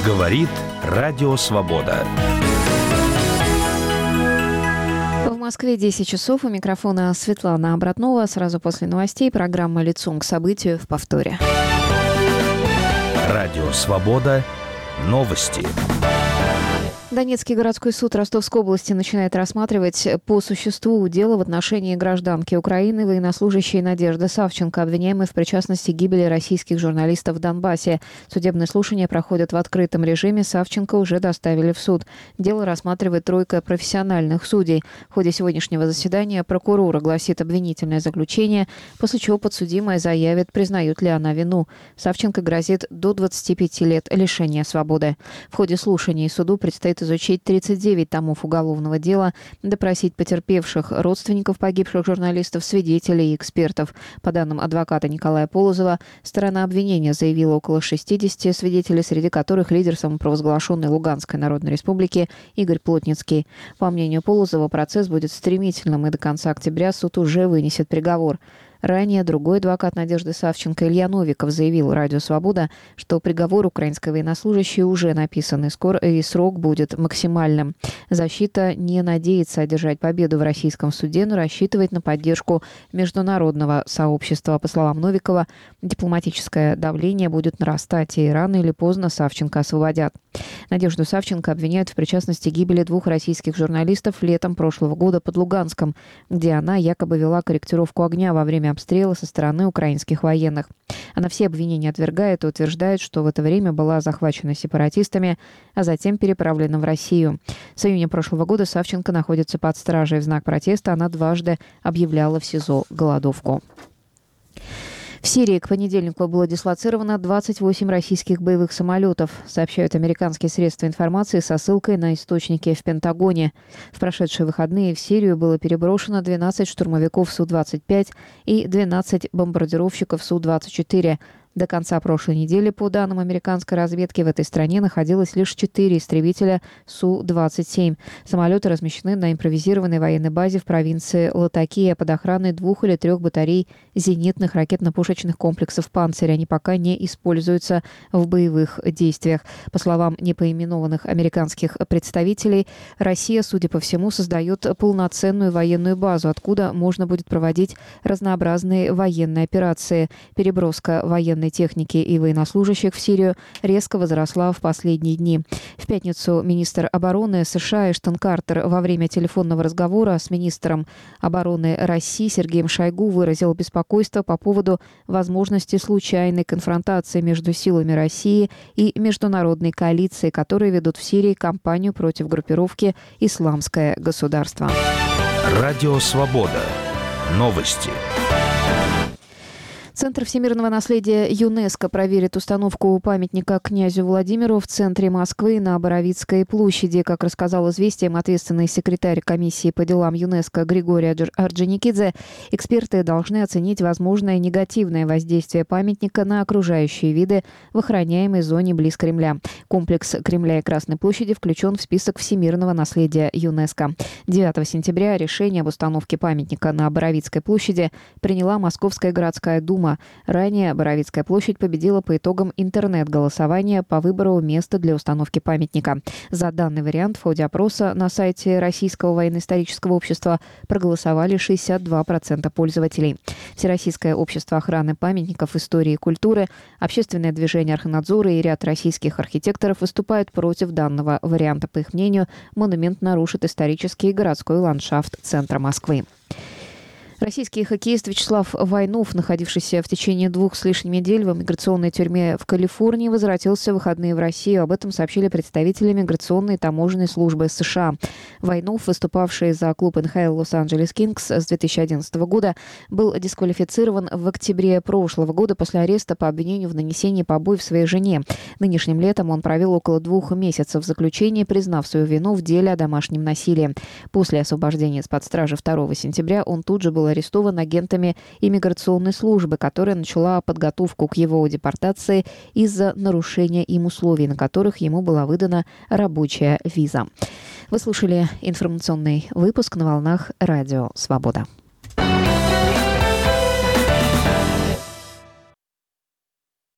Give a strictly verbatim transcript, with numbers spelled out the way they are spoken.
Говорит Радио Свобода. В Москве десять часов. У микрофона Светлана Обратнова. Сразу после новостей программа «Лицом к событию» в повторе. Радио Свобода. Новости. Донецкий городской суд Ростовской области начинает рассматривать по существу дело в отношении гражданки Украины, военнослужащей Надежды Савченко, обвиняемой в причастности к гибели российских журналистов в Донбассе. Судебные слушания проходят в открытом режиме. Савченко уже доставили в суд. Дело рассматривает тройка профессиональных судей. В ходе сегодняшнего заседания прокурор огласит обвинительное заключение, после чего подсудимая заявит, признает ли она вину. Савченко грозит до двадцати пяти лет лишения свободы. В ходе слушаний суду предстоит изучить тридцать девять томов уголовного дела, допросить потерпевших, родственников погибших журналистов, свидетелей и экспертов. По данным адвоката Николая Полозова, сторона обвинения заявила около шестидесяти свидетелей, среди которых лидер самопровозглашенной Луганской Народной Республики Игорь Плотницкий. По мнению Полозова, процесс будет стремительным, и до конца октября суд уже вынесет приговор. Ранее другой адвокат Надежды Савченко Илья Новиков заявил Радио Свобода, что приговор украинской военнослужащей уже написан, и скоро и срок будет максимальным. Защита не надеется одержать победу в российском суде, но рассчитывает на поддержку международного сообщества. По словам Новикова, дипломатическое давление будет нарастать, и рано или поздно Савченко освободят. Надежду Савченко обвиняют в причастности к гибели двух российских журналистов летом прошлого года под Луганском, где она якобы вела корректировку огня во время обстрела со стороны украинских военных. Она все обвинения отвергает и утверждает, что в это время была захвачена сепаратистами, а затем переправлена в Россию. С июня прошлого года Савченко находится под стражей. В знак протеста она дважды объявляла в СИЗО голодовку. В Сирии к понедельнику было дислоцировано двадцать восемь российских боевых самолетов, сообщают американские средства информации со ссылкой на источники в Пентагоне. В прошедшие выходные в Сирию было переброшено двенадцать штурмовиков Су двадцать пять и двенадцать бомбардировщиков Су двадцать четыре. До конца прошлой недели, по данным американской разведки, в этой стране находилось лишь четыре истребителя Су двадцать семь. Самолеты размещены на импровизированной военной базе в провинции Латакия под охраной двух или трех батарей зенитных ракетно-пушечных комплексов «Панцирь». Они пока не используются в боевых действиях. По словам непоименованных американских представителей, Россия, судя по всему, создает полноценную военную базу, откуда можно будет проводить разнообразные военные операции. Переброска военной техники и военнослужащих в Сирию резко возросла в последние дни. В пятницу министр обороны США Эштон Картер во время телефонного разговора с министром обороны России Сергеем Шойгу выразил беспокойство по поводу возможности случайной конфронтации между силами России и международной коалицией, которые ведут в Сирии кампанию против группировки «Исламское государство». Радио Свобода. Новости. Центр всемирного наследия ЮНЕСКО проверит установку памятника князю Владимиру в центре Москвы на Боровицкой площади. Как рассказал «Известиям» ответственный секретарь комиссии по делам ЮНЕСКО Григорий Орджоникидзе, эксперты должны оценить возможное негативное воздействие памятника на окружающие виды в охраняемой зоне близ Кремля. Комплекс Кремля и Красной площади включен в список всемирного наследия ЮНЕСКо. девятого сентября решение об установке памятника на Боровицкой площади приняла Московская городская дума. Ранее Боровицкая площадь победила по итогам интернет-голосования по выбору места для установки памятника. За данный вариант в ходе опроса на сайте Российского военно-исторического общества проголосовали шестьдесят два процента пользователей. Всероссийское общество охраны памятников истории и культуры, общественное движение Архнадзора и ряд российских архитекторов выступают против данного варианта. По их мнению, монумент нарушит исторический и городской ландшафт центра Москвы. Российский хоккеист Вячеслав Войнов, находившийся в течение двух с лишним недель в миграционной тюрьме в Калифорнии, возвратился в выходные в Россию. Об этом сообщили представители миграционной и таможенной службы США. Войнов, выступавший за клуб эн ха эл Лос-Анджелес Кингс с две тысячи одиннадцатого года, был дисквалифицирован в октябре прошлого года после ареста по обвинению в нанесении побоев своей жене. Нынешним летом он провел около двух месяцев в заключении, признав свою вину в деле о домашнем насилии. После освобождения из-под стражи второго сентября он тут же был арестован агентами иммиграционной службы, которая начала подготовку к его депортации из-за нарушения им условий, на которых ему была выдана рабочая виза. Вы слушали информационный выпуск на волнах Радио Свобода.